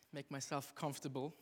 Make myself comfortable.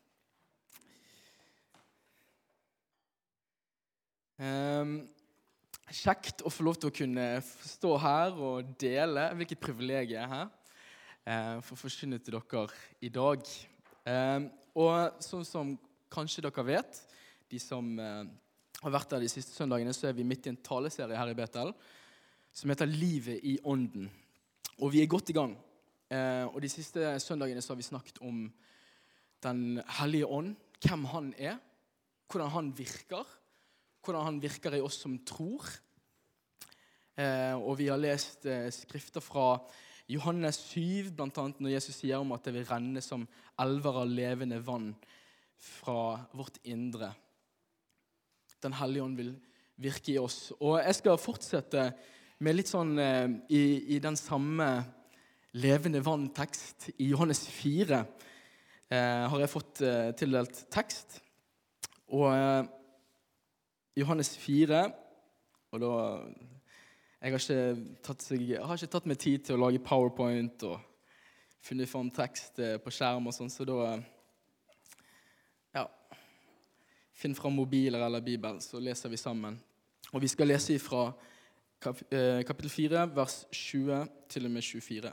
Kjekt å få lov til å kunne stå her og dele hvilket privilegium her for å forkynne til dere i dag. Og sånn som kanskje dere vet, de som har vært der de siste søndagene, så vi midt i en taleserie her i Betel som heter Livet i ånden. Og vi godt i gang. Og de siste søndagene så har vi snakket om den hellige ånd, hvem han hvordan han virker i oss som tror. Og vi har lest skrifter fra Johannes 7, blant annet når Jesus sier om at det vil renne som elver av levende vann fra vårt indre. Den hellige ånd vil virke i oss. Og jeg skal fortsette med litt sånn i den samme levende vann-tekst. I Johannes 4 har jeg fått tildelt tekst. Og Johannes 4, og da jeg har ikke tatt meg tid til å lage PowerPoint og funnet fram tekst på skjerm og sånn, så da finn fram mobiler eller Bibel, så leser vi sammen. Og vi skal lese fra kapittel 4, vers 20 til og med 24.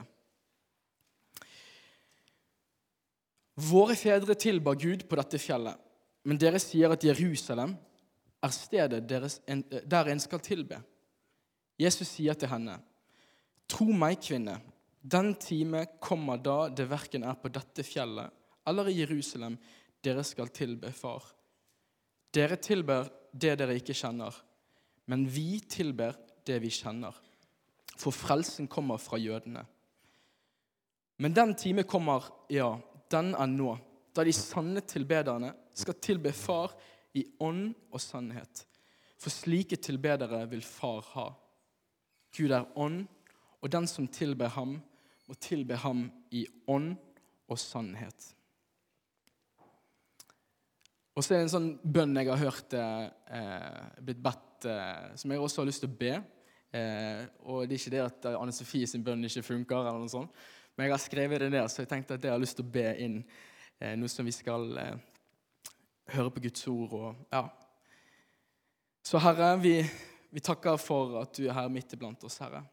Våre fedre tilba Gud på dette fjellet, men dere sier at Jerusalem stedet der en skal tilbe. Jesus sier til henne, «Tro meg, kvinne, den time kommer da det hverken på dette fjellet eller i Jerusalem dere skal tilbe far. Dere tilber det dere ikke kjenner, men vi tilber det vi kjenner, for frelsen kommer fra jødene. Men den time kommer, den nå, da de sanne tilbederne skal tilbe far i ånd og sannhet. For slike tilbedere vil far ha. Gud ånd, og den som tilber ham, må tilbe ham i ånd og sannhet. Og så det en sånn bønn jeg har hørt blitt bedt, som jeg også har lyst til å be. Og det ikke det at Anne Sofie sin bønn ikke funker, eller noe sånt. Men jeg har skrevet det ned, så jeg tenkte at jeg har lyst til å be inn noe som vi skal høre på Guds ord. Og, Så Herre, vi takker for at du her midt iblant oss, Herre.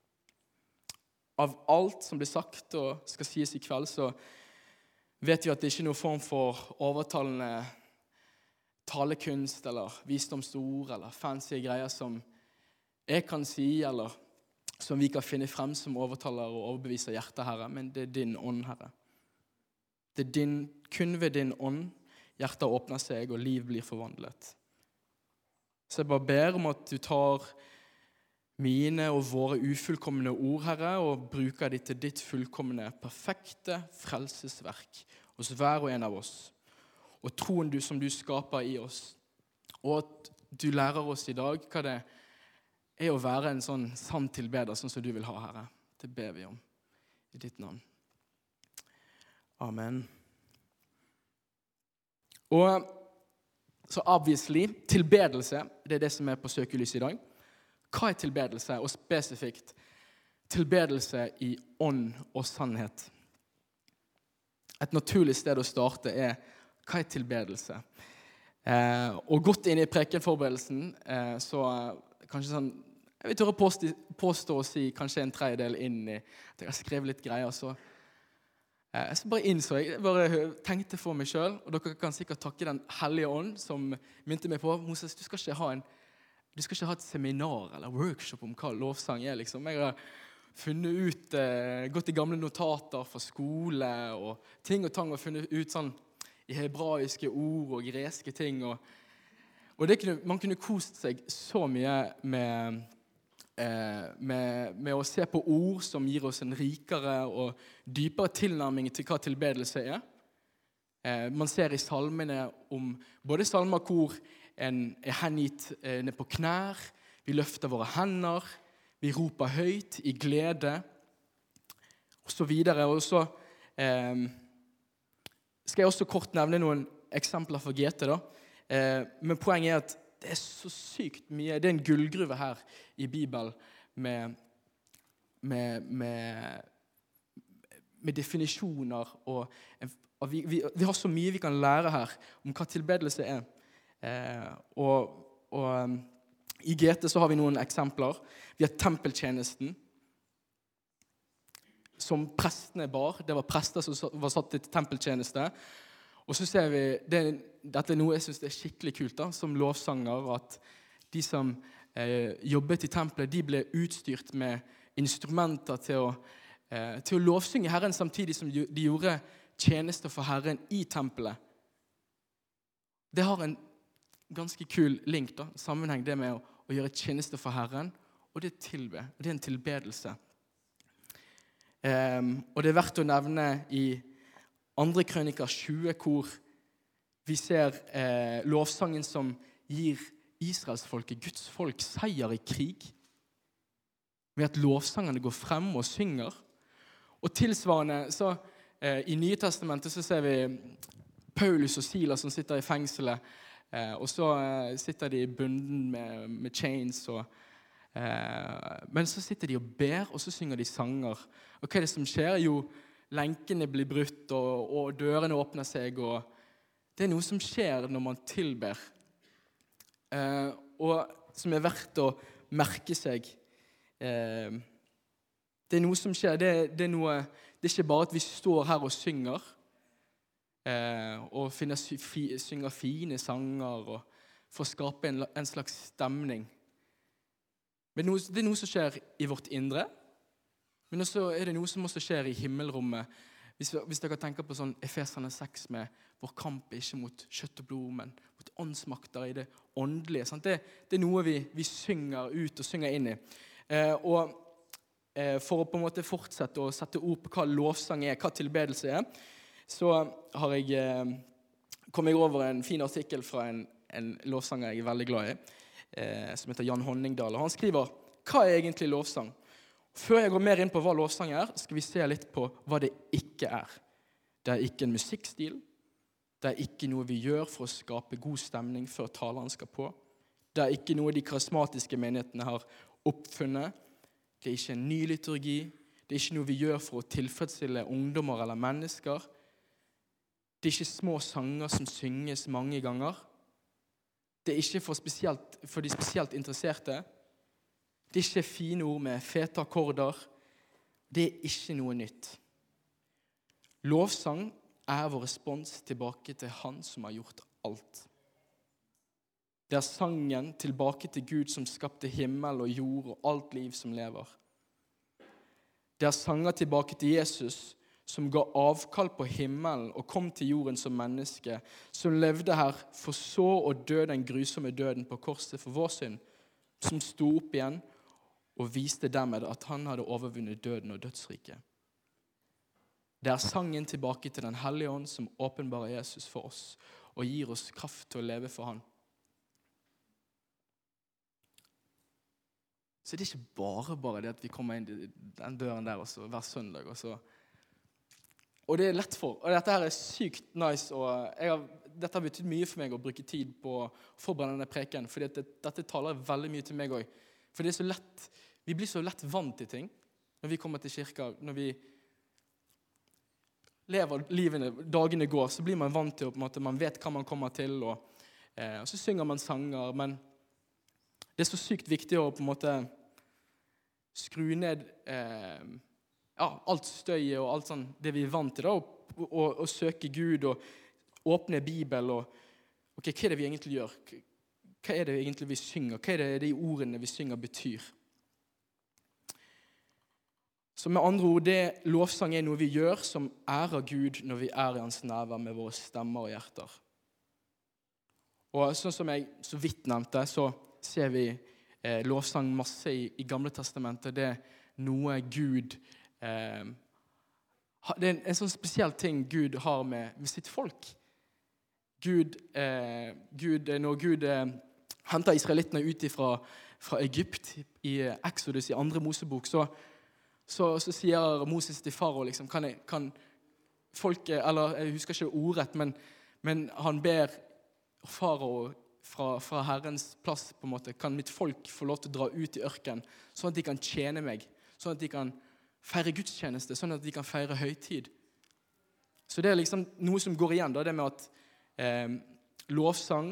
Av alt som blir sagt og skal sies i kveld, så vet vi at det ikke er noen form for overtalende talekunst eller visdomsord eller fancy greier som jeg kan si, eller som vi kan finne frem som overtaler og overbeviser hjertet, Herre, men det din ånd, Herre. Det kun ved din ånd hjertet åpner seg og liv blir forvandlet. Så jeg bare ber om at du tar mine og våre ufullkomne ord, Herre, og bruker de til ditt fullkomne, perfekte frelsesverk hos hver og en av oss. Og troen som du skaper i oss. Og at du lærer oss i dag hva det å være en sånn sann tilbeder, sånn som du vil ha, Herre. Det ber vi om i ditt navn. Amen. Og så obviously, tilbedelse, det det som på søkelys i dag. Hva tilbedelse, og spesifikt tilbedelse i ånd og sannhet? Et naturlig sted å starte hva tilbedelse? Og godt inn i prekenforberedelsen, så kanskje sånn, jeg vil tørre påstå å si kanskje en tredjedel inn i at jeg har skrevet litt greier, så bare innså jeg bare tenkte for meg selv, og dere kan sikkert takke den hellige ånd som minte meg på, Moses, du skal ikke ha et seminar eller workshop om hva lovsang liksom. Jeg har funnet ut, gått i gamle notater fra skole og ting og tang, og funnet ut sånn i hebraiske ord og greske ting, og man kunne kost seg så mye med å se på ord som gir oss en rikere og dypere tilnærming til hva tilbedelse Man ser i salmene om både salmer hvor en hengitt ned på knær, vi løfter våre hender, vi roper høyt i glede, og så videre. Og så skal jeg også kort nevne noen eksempler for GT da. Men poenget at det så sykt mye, det en gullgruve her i Bibelen med definisjoner, og vi har så mye vi kan lære her om hva tilbedelse er. I GT så har vi noen eksempler. Vi har tempeltjenesten, som prestene bar. Det var prester som var satt til tempeltjeneste. Og så ser vi, dette er noe jeg synes er skikkelig kult da, som lovsanger, at de som jobbet i tempelet, de ble utstyrt med instrumenter til å lovsynge Herren, samtidig som de gjorde tjenester for Herren i tempelet. Det har en ganske kul link da, sammenheng det med å gjøre tjenester for Herren, og det tilbe, og det er en tilbedelse. Og det er verdt å nevne i 2. Krøniker 20, hvor vi ser lovsangen som gir Israelsfolket, Guds folk, seier i krig, ved at lovsangene går frem og synger. Og tilsvarende, så i Nye Testamentet så ser vi Paulus og Silas som sitter i fengselet, og så sitter de bunden med chains, men så sitter de og ber, og så synger de sanger. Og hva er det som skjer? Jo, lenkene blir brutt, og dørene åpner seg, og det er noe som skjer når man tilber. Og som er verdt å merke seg. Det er noe som skjer. Det er ikke bare at vi står her og synger, og synger fine sanger, og for å skape en slags stemning. Men det er noe som skjer i vårt indre, men også er det noe som også skjer i himmelrommet. Hvis dere tenker på sånn Efeserne 6 med vår kamp ikke mot kjøtt og blod, men mot åndsmakter i det åndelige. Sant? Det er noe vi synger ut og synger inn i. For å på en måte fortsette å sette ord på hva lovsang er, hva tilbedelse er, så kom jeg over en fin artikkel fra en lovsanger jeg er veldig glad i, som heter Jan Honningdal. Og han skriver, hva er egentlig lovsang? Før jeg går mer inn på hva lovsang er, skal vi se litt på hva det ikke er. Det er ikke en musikkstil. Det er ikke noe vi gjør for å skape god stemning før taleren skal på. Det er ikke noe de karismatiske menighetene har oppfunnet. Det er ikke en ny liturgi. Det er ikke noe vi gjør for å tilfredsstille ungdommer eller mennesker. Det er ikke små sanger som synges mange ganger. Det er ikke for de spesielt interesserte. Det er ikke fine ord med fete akkorder. Det er ikke noe nytt. Lovsang er vår respons tilbake til Han som har gjort alt. Det er sangen tilbake til Gud som skapte himmel og jord og alt liv som lever. Det er sanger tilbake til Jesus som ga avkall på himmelen og kom til jorden som menneske, som levde her for så å dø den grusomme døden på korset for vår synd, som sto opp igjen og viste dermed at han hadde overvunnet døden og dødsriket. Det er sangen tilbake til den Hellige Ånd som åpenbarer Jesus for oss og gir oss kraft til å leve for han. Så det er ikke bare det at vi kommer inn i den døren der også, hver søndag. Og det er lett for. Og dette her er sykt nice. Og dette har betydd mye for meg å bruke tid på å forberede denne preken, fordi dette taler veldig mye til meg også. For det er så lett, vi blir så lett vant til ting når vi kommer til kirka, når vi lever livene, dagene går, så blir man vant til, på en måte, man vet hva man kommer til, og så synger man sanger, men det er så sykt viktig å på en måte skru ned alt støyet og alt sånn, det vi er vant til da, og søke Gud og åpne Bibel, og hva er det vi egentlig gjør? Hva er det egentlig vi synger? Hva er det de ordene vi synger betyr? Så med andre ord, lovsang er noe vi gjør som ærer Gud når vi er i hans nærvær med våre stemmer og hjerter. Og sånn som jeg så vidt nevnte, så ser vi lovsang masse i Gamle Testamentet. Det er noe Gud, det er en sånn spesiell ting Gud har med sitt folk. Når Gud henter israelittene ut fra Egypt i Exodus i 2. Mosebok, så sier Moses til Farao, liksom, kan folket, eller jeg husker ikke ordrett, men han ber Farao fra Herrens plass, på en måte, kan mitt folk få lov til å dra ut i ørken, sånn at de kan tjene meg, sånn at de kan feire gudstjeneste, sånn at de kan feire høytid. Så det liksom noe som går igjen, da, det med at lovsang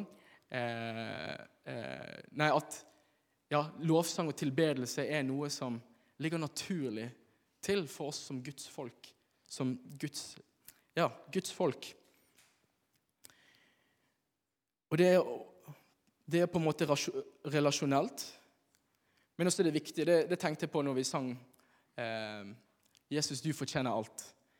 lovsang og tilbedelse noe som ligger naturlig til for oss som Guds folk, som Guds folk. Og det på en måte relasjonelt, men også det viktige, det tenkte jeg på når vi sang Jesus, du fortjener alt.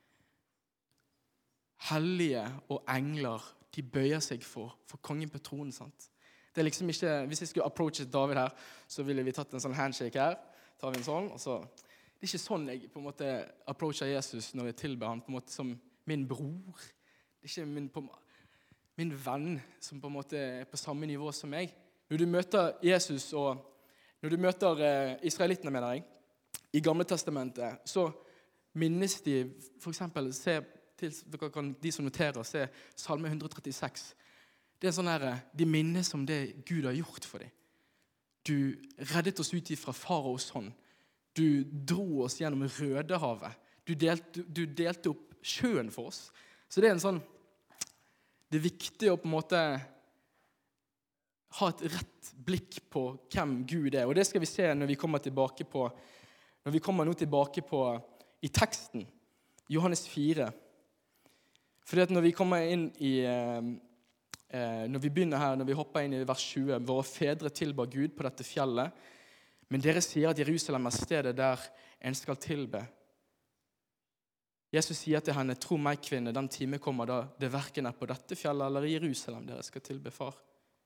Hellige og engler, de bøyer seg for kongen på tronen, sant? Det liksom ikke, hvis jeg skulle approachet David her, så ville vi tatt en sånn handshake her, tar vi en sånn, og så, det ikke sånn jeg på en måte approacher Jesus når jeg tilber han på en måte som min bror. Det ikke min venn som på en måte på samme nivå som meg. Når du møter Jesus, og når du møter israelittene, mener jeg, i Gamle Testamentet, så minnes de, for eksempel, de som noterer, se Salme 136. Det sånn her, de minnes om det Gud har gjort for dem. Du reddet oss ut fra faraos hånd. Du dro oss gjennom Rødehavet. Du delte opp sjøen for oss. Så det en sånn, det er viktig å på en måte ha et rett blikk på hvem Gud og det skal vi se når vi kommer nå tilbake på i teksten, Johannes 4. Fordi at når vi kommer inn når vi begynner her, når vi hopper inn i vers 20, våre fedre tilba Gud på dette fjellet, men dere sier at Jerusalem stedet der en skal tilbe. Jesus sier til henne, tro meg kvinne, den time kommer da det hverken på dette fjellet eller i Jerusalem dere skal tilbe far.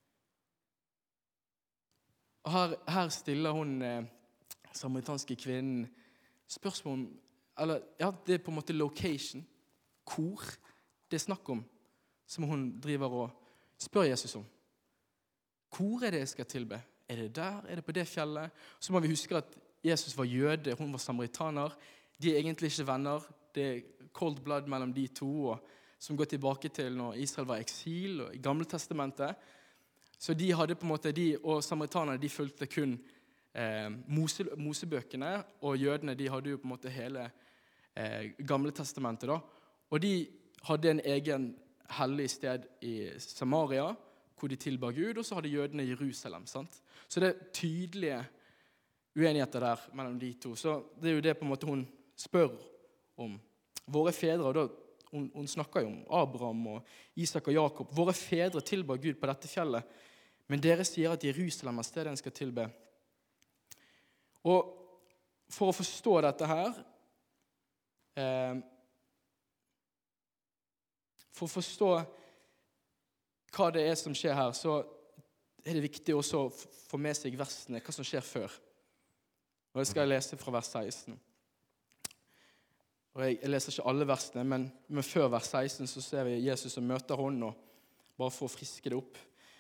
Og her stiller hun samaritanske kvinnen spørsmål om, det på en måte location, hvor det snakk om, som hun driver og spør Jesus om. Hvor det jeg skal tilbe? Det der? Det på det fjellet? Så må vi huske at Jesus var jøde, hun var samaritaner. De egentlig ikke venner. Det cold blood mellom de to, som går tilbake til når Israel var eksil og i Gamle Testamentet. Så de hadde på en måte, og samaritanerne, de fulgte kun Mosebøkene, og jødene, de hadde jo på en måte hele Gamle Testamentet da. Og de hadde en egen hellig sted i Samaria, hvor de tilba Gud, og så hadde jødene Jerusalem, sant? Så det tydelige uenigheter der mellom de to. Så det jo det på en måte hun spør om. Våre fedre, og da, hun snakker jo om Abraham og Isak og Jakob. Våre fedre tilba Gud på dette fjellet, men dere sier at Jerusalem stedet en skal tilbe. Og for å forstå dette her, for å forstå hva det som skjer her, så det viktig også å få med seg versene, hva som skjer før. Og jeg skal lese fra vers 16. Og jeg leser ikke alle versene, men før vers 16 så ser vi Jesus som møter henne, og bare for å friske det opp.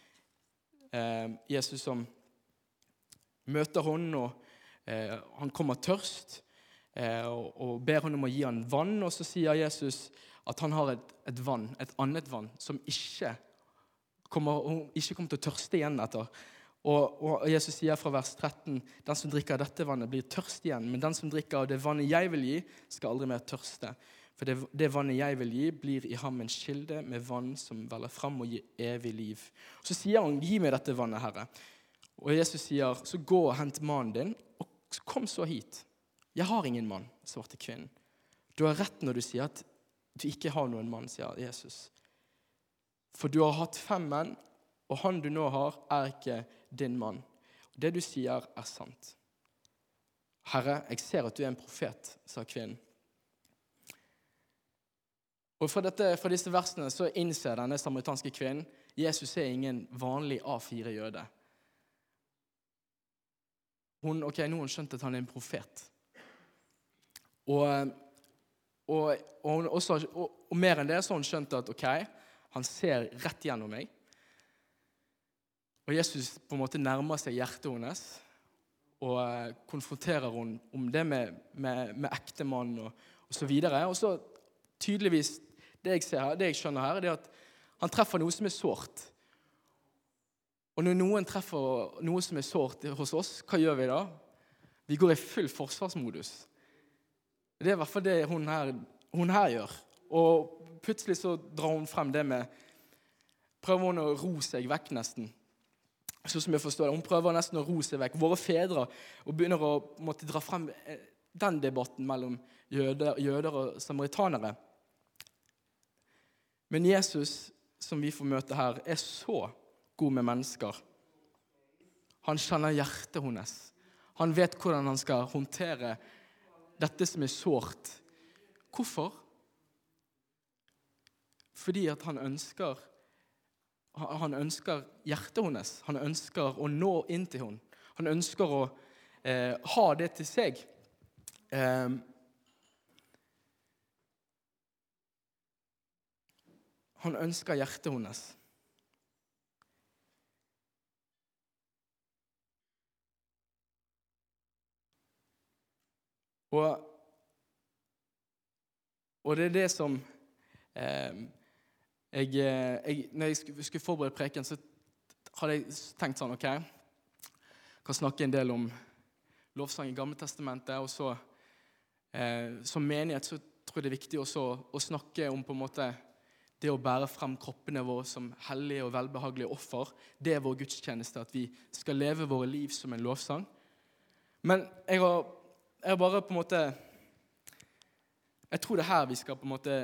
Jesus som møter henne, og han kommer tørst, og ber henne om å gi han vann, og så sier Jesus at han har et vann, et annet vann, som ikke kommer til å tørste igjen etter. Og Jesus sier fra vers 13, den som drikker av dette vannet blir tørst igjen, men den som drikker av det vannet jeg vil gi, skal aldri mer tørste. For det vannet jeg vil gi, blir i ham en kilde med vann som veller fram og gir evig liv. Så sier han, gi meg dette vannet, Herre. Og Jesus sier, så gå og hent mannen din, og kom så hit. Jeg har ingen mann, svarte kvinnen. Du har rett når du sier at du ikke har noen mann, sier Jesus. For du har hatt 5 menn, og han du nå har ikke din mann. Det du sier sant. Herre, jeg ser at du en profet, sa kvinnen. Og fra disse versene så innser denne samaritanske kvinnen, Jesus ingen vanlig A4-jøde. Nå har hun skjønt at han en profet. Og mer enn det så har hun skjønt at han ser rett gjennom meg. Og Jesus på en måte nærmer seg hjertet hennes og konfronterer henne om det med ekte mann og så videre. Og så tydeligvis, det jeg skjønner her, det at han treffer noe som sårt. Og når noen treffer noe som sårt hos oss, hva gjør vi da? Vi går i full forsvarsmodus. Det I hvert fall det hun her gjør. Og plutselig så drar hun frem det med, prøver hun å ro seg vekk nesten. Sånn som jeg forstår det. Hun prøver nesten å ro seg vekk. Våre fedre, og begynner å måtte dra frem den debatten mellom jøder og samaritanere. Men Jesus, som vi får møte her, så god med mennesker. Han kjenner hjertet hennes. Han vet hvordan han skal håndtere dette som sårt. Hvorfor? Fordi at han ønsker hjertet hennes. Han ønsker å nå inn til henne. Han ønsker å ha det til seg. Han ønsker hjertet hennes. Og det det som når jeg skulle forberede preken, så hadde jeg tenkt sånn, ok, kan snakke en del om lovsang I Gamle Testamentet, og så som menighet så tror jeg det viktig også å snakke om på en måte det å bære frem kroppene våre som hellige og velbehagelige offer. Det vår gudstjeneste, at vi skal leve våre liv som en lovsang. Men jeg har bare på en måte, jeg tror det her vi skal på en måte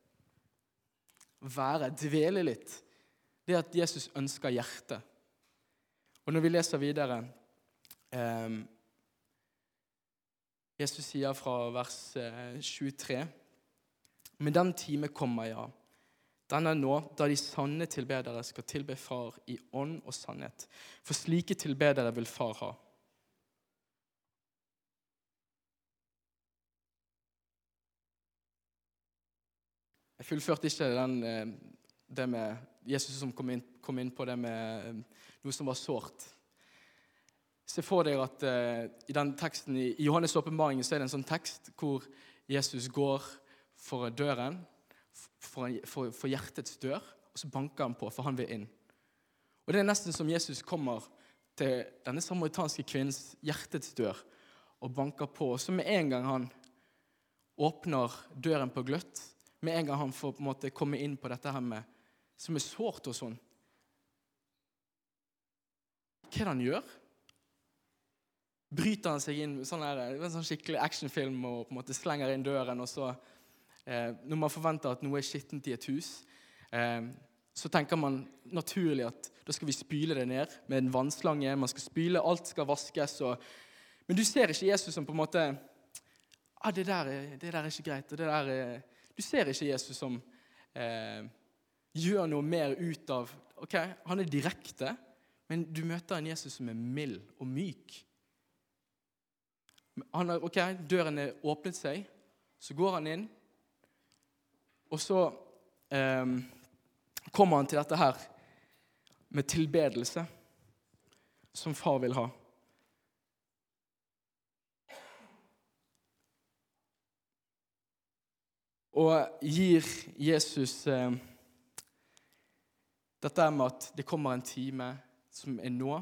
dvele litt, det at Jesus ønsker hjertet. Og når vi leser videre, Jesus sier fra vers 23, «Men den time kommer, ja. Den nå, da de sanne tilbedere skal tilbe far I ånd og sannhet. For slike tilbedere vil far ha.» Jeg fullførte ikke det med Jesus som kom inn på det med noe som var sårt. Se for deg at I den teksten I Johannes åpenbaring så det en sånn tekst hvor Jesus går for døren, for hjertets dør, og så banker han på, for han vil inn. Og det nesten som Jesus kommer til denne samaritanske kvinnens hjertets dør og banker på, og så med en gang han åpner døren på gløtt, med en gang han får på en måte komme inn på dette her med, som sårt og sånn. Hva det han gjør? Bryter han seg inn en sånn skikkelig actionfilm og på en måte slenger inn døren, og så, når man forventer at noe skittent I et hus, så tenker man naturlig at da skal vi spyle det ned med en vannslange, man skal spyle, alt skal vaskes, men du ser ikke Jesus som på en måte, det der ikke greit, og det der du ser ikke Jesus som gjør noe mer ut av, ok, han direkte, men du møter en Jesus som mild og myk. Ok, døren åpnet seg, så går han inn, og så kommer han til dette her med tilbedelse, som far vil ha. Og gir Jesus dette med at det kommer en time som nå,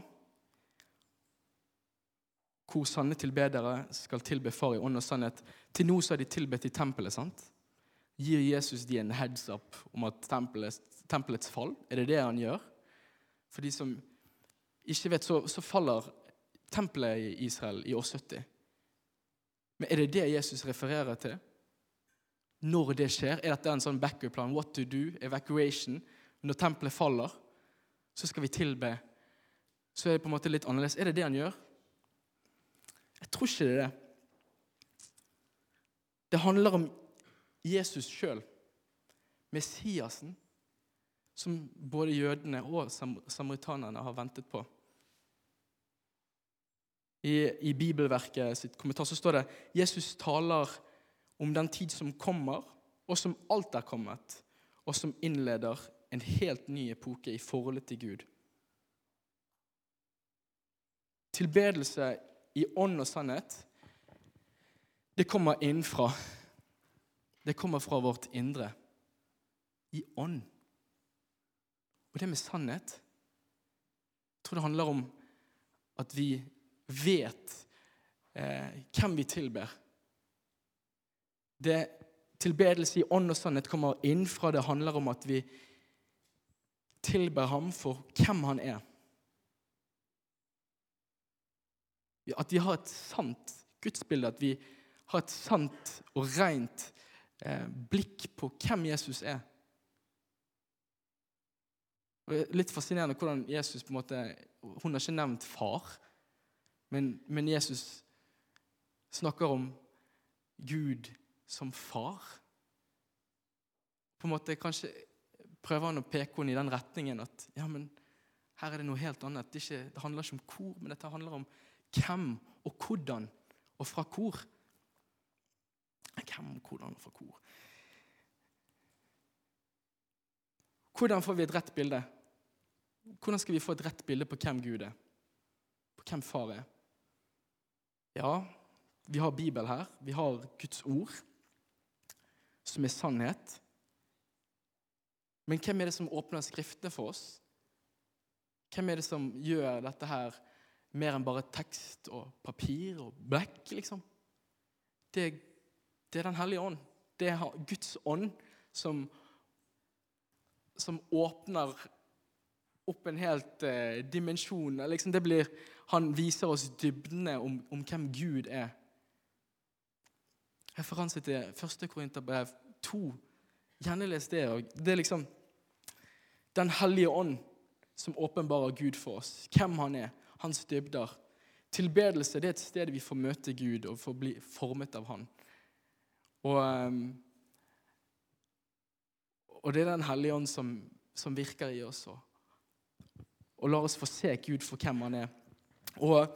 hvor sanne tilbedere skal tilbe far I ånd og sannhet. Til nå så har de tilbedt I tempelet, sant? Gir Jesus de en heads up om at tempelets fall? Det det han gjør? For de som ikke vet, så faller tempelet I Israel I år 70. Men det det Jesus refererer til? Når det skjer, dette en sånn backup-plan, what to do, evacuation, når tempelet faller, så skal vi tilbe. Så det på en måte litt annerledes. Det det han gjør? Jeg tror ikke det. Det handler om Jesus selv, Messiasen, som både jødene og samaritanerne har ventet på. I Bibelverket sitt kommentar så står det, Jesus taler om den tid som kommer, og som alt kommet, og som innleder en helt ny epoke I forholdet til Gud. Tilbedelse I ånd og sannhet, det kommer innenfra. Det kommer fra vårt indre. I ånd. Og det med sannhet, jeg tror det handler om at vi vet hvem vi tilber. Det tilbedelse i ånd og sannhet kommer inn fra det handler om at vi tilber ham for hvem han er. At vi har et sant gudsbilde, at vi har et sant og rent blikk på hvem Jesus er. Og det er litt fascinerende hvordan Jesus på en måte, hun har ikke nevnt far, men Jesus snakker om Gud som far. På en måte kanskje prøver han å peke henne i den retningen at ja, men her er det noe helt annet. Det handler ikke om hvor, men dette handler om hvem og hvordan og fra hvor. Hvem og hvordan og fra hvor. Hvordan får vi et rett bilde? Hvordan skal vi få et rett bilde på hvem Gud er? På hvem far er? Ja, vi har Bibel her. Vi har Guds ord, som er sannhet. Men hvem er det som åpner skriftene for oss? Hvem er det som gjør dette her mer enn bare tekst og papir og blekk, liksom? Det er den hellige ånd. Det er Guds ånd som åpner opp en helt dimensjon. Liksom han viser oss dybdene om hvem Gud er. Referanse til 1. Korinterbrev 2. Gjerne les det. Det er liksom den hellige ånd som åpenbarer Gud for oss. Hvem han er, hans dybder. Tilbedelse, det er et sted vi får møte Gud og får bli formet av han. Og det er den hellige ånd som virker i oss og lar oss få se Gud for hvem han er. Og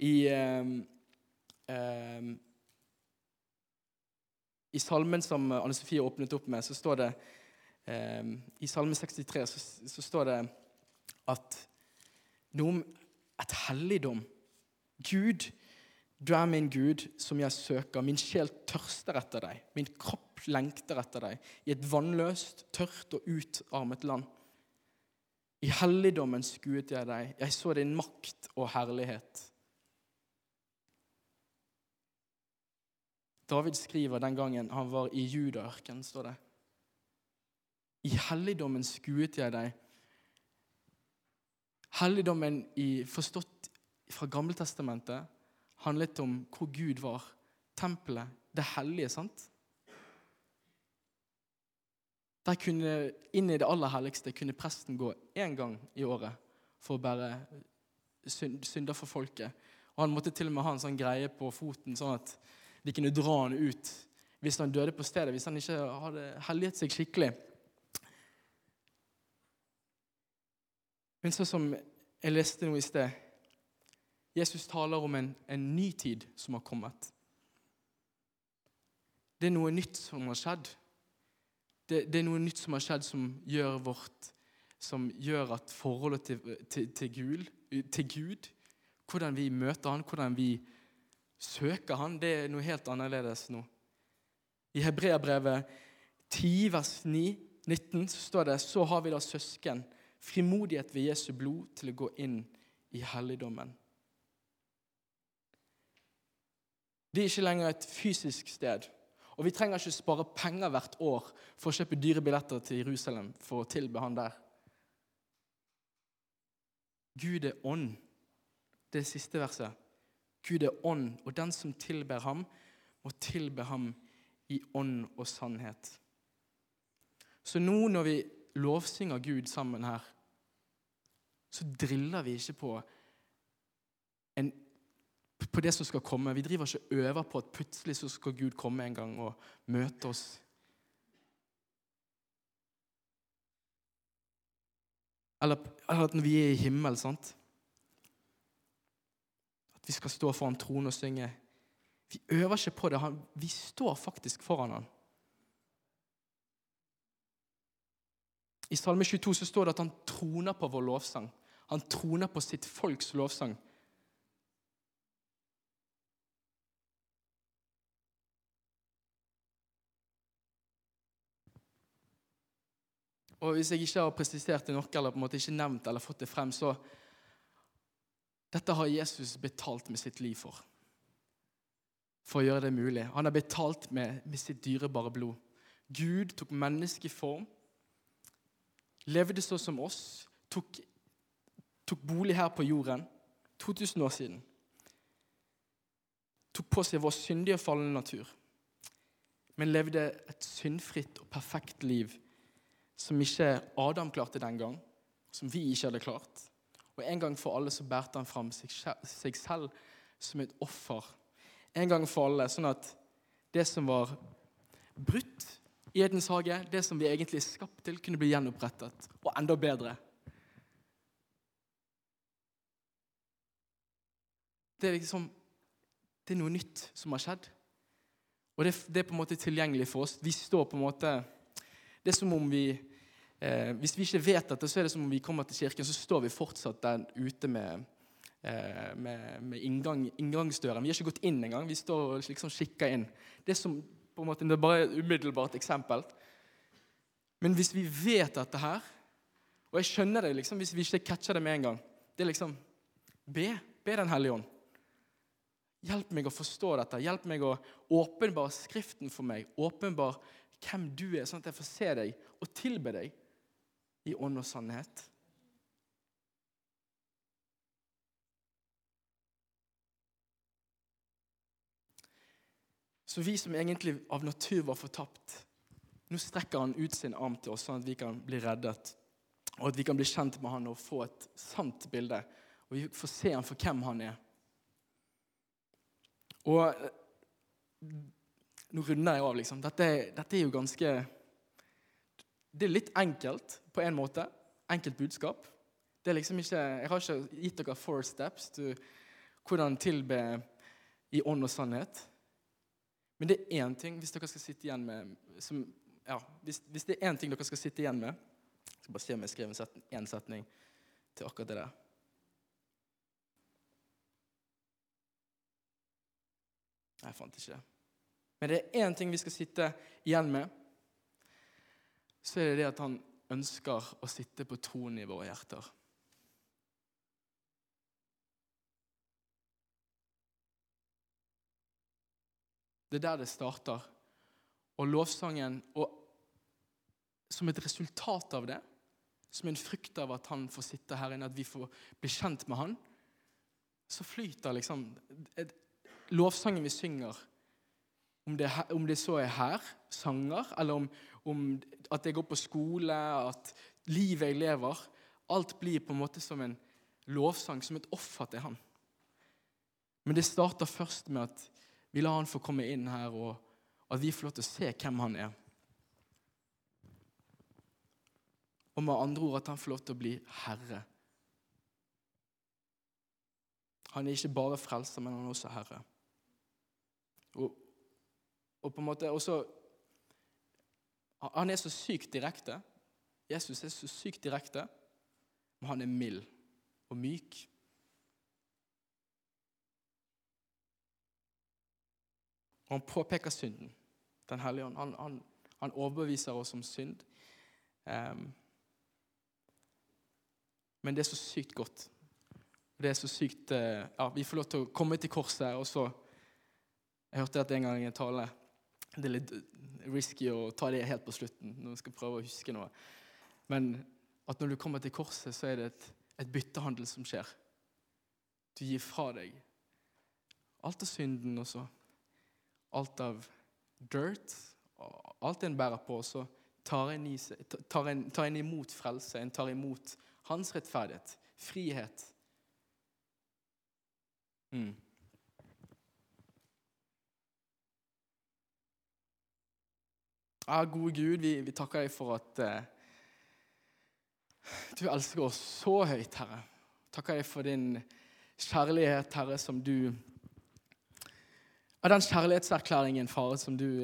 i salmen som Anne-Sofie åpnet opp med, så står det i salme 63 så står det at noe om et helligdom. Gud, du er min Gud som jeg søker. Min sjel tørster etter deg. Min kropp lengter etter deg. I et vannløst, tørt og utarmet land. I helligdommen skuet jeg deg. Jeg så din makt og herlighet. David skriver den gangen han var i Judaørken, står det. I helligdommen skuet jeg deg. Helligdommen forstått fra Gammeltestamentet handlet om hvor Gud var. Tempelet, det hellige, sant? Der kunne, inn i det aller helligste, kunne presten gå en gang i året for å bære synder for folket. Og han måtte til og med ha en sånn greie på foten, sånn at de kunne dra han ut hvis han døde på stedet, hvis han ikke hadde helliget seg skikkelig. Men sånn som jeg leste nå i sted, Jesus taler om en ny tid som har kommet. Det er noe nytt som har skjedd. Det er noe nytt som har skjedd som gjør at forholdet til Gud, hvordan vi møter han, hvordan vi søker han, det er noe helt annerledes nå. I Hebreabrevet 10, vers 19, så står det, så har vi da søsken, frimodighet ved Jesu blod til å gå inn i helligdommen. Det er ikke lenger et fysisk sted, og vi trenger ikke spare penger hvert år for å kjøpe dyre billetter til Jerusalem for å tilbe han der. Gud er ånd. Det er siste verset. Gud er ånd, og den som tilber ham, må tilbe ham i ånd og sannhet. Så nå når vi lovsynger Gud sammen her, så driller vi ikke på det som skal komme. Vi driver ikke øver på at plutselig så skal Gud komme en gang og møte oss. Eller at når vi er i himmel, sant? At vi skal stå foran tronen og synge. Vi øver ikke på det. Vi står faktisk foran han. I Salme 22 så står det at han troner på vår lovsang. Han troner på sitt folks lovsang. Og hvis jeg ikke har presisert det nok, eller på en måte ikke nevnt eller fått det frem, så dette har Jesus betalt med sitt liv for. for å gjøre det mulig. Han har betalt med sitt dyrebare blod. Gud tok menneskeform, levde så som oss, tok bolig her på jorden, 2000 år siden. Tok på seg vår syndige og fallende natur, men levde et syndfritt og perfekt liv som ikke Adam klarte den gang, som vi ikke hadde klart. Og en gang for alle så bærte han frem seg selv som et offer. En gang for alle, sånn at det som var brutt i Edens hage, det som vi egentlig er skapt til, kunne bli gjenopprettet, og enda bedre. Det er noe nytt som har skjedd. Og det er på en måte tilgjengelig for oss. Vi står på en måte, det er som om vi, hvis vi ikke vet dette, så er det som om vi kommer til kirken, så står vi fortsatt der ute med inngangsdøren. Vi har ikke gått inn engang, vi står og liksom kikker inn. Det er som på en måte, det er bare et umiddelbart eksempel. Men hvis vi vet dette her, og jeg skjønner det liksom, hvis vi ikke catcher det med en gang, det er liksom, be den Hellige Ånd. Hjelp meg å forstå dette. Hjelp meg å åpenbare skriften for meg. Åpenbare hvem du er, sånn at jeg får se deg og tilbe deg i ånd og sannhet. Så vi som egentlig av natur var fortapt, nå strekker han ut sin arm til oss, sånn at vi kan bli reddet, og at vi kan bli kjent med han og få et sant bilde, og vi får se han for hvem han er. Og nå runder jeg av liksom. Dette er jo ganske, det er litt enkelt på en måte, enkelt budskap. Det er liksom ikke, jeg har ikke gitt dere 4 steps til hvordan tilbe i ånd og sannhet. Men det er en ting, hvis dere skal sitte igjen med, hvis det er en ting dere skal sitte igjen med, jeg skal bare se om jeg skrev en setning til akkurat det der. Jeg fant ikke det. Men det er en ting vi skal sitte igjen med, så er det at han ønsker å sitte på tronen i våre hjerter. Det er der det starter. Og lovsangen, og som et resultat av det, som en frukt av at han får sitte her inne, at vi får bli kjent med han, så flyter liksom lovsangen vi synger, om det så er her, sanger, eller om at jeg går på skole, at livet jeg lever, alt blir på en måte som en lovsang, som et offer til han. Men det starter først med at vi lar han få komme inn her, og at vi får lov til å se hvem han er. Og med andre ord at han får lov til å bli herre. Han er ikke bare frelser, men han er også herre. Og på en måte også, han er så sykt direkte. Jesus er så sykt direkte, men han er mild og myk. Og han påpeker synden, den Hellige Ånd. Han overbeviser oss om synd. Men det er så sykt godt. Det er så sykt, vi får lov til å komme til korset, og så, jeg hørte at en gang i en tale, det er litt risky å ta det helt på slutten, når man skal prøve å huske noe. Men at når du kommer til korset, så er det et byttehandel som skjer. Du gir fra deg alt av synden, og så alt av dirt, alt en bærer på, så tar en imot frelse, en tar imot hans rettferdighet, frihet. Gode Gud, vi takker deg for at du elsker oss så høyt, Herre. Takker deg for din kjærlighet, Herre, som du, av den kjærlighetserklæringen, Far, som du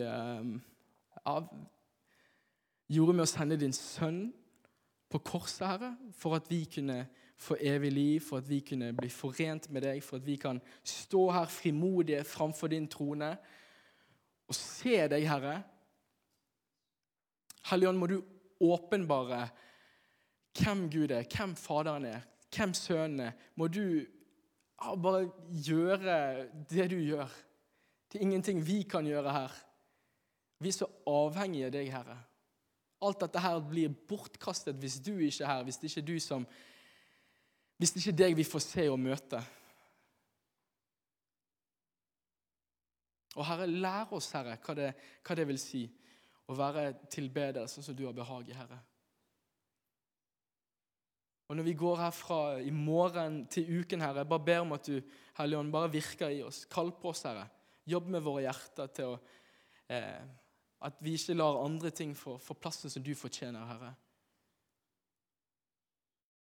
gjorde med å sende din sønn på korset, Herre, for at vi kunne få evig liv, for at vi kunne bli forent med deg, for at vi kan stå her frimodige framfor din trone og se deg, Herre. Helligånd, må du åpenbare hvem Gud er, hvem Faderen er, hvem Sønnen er. Må du bare gjøre det du gjør Det er ingenting vi kan gjøre her. Vi er så avhengige av deg, Herre. Alt dette her blir bortkastet hvis du ikke er her, hvis det ikke er deg vi får se og møte. Og Herre, lær oss, Herre, hva det vil si å være tilbeder sånn som du har behag i, Herre. Og når vi går herfra i morgen til uken, Herre, jeg bare ber om at du, Hellige Ånd, bare virker i oss. Kall på oss, Herre. Jobb med våre hjerter til at vi ikke lar andre ting få plassen som du fortjener, Herre.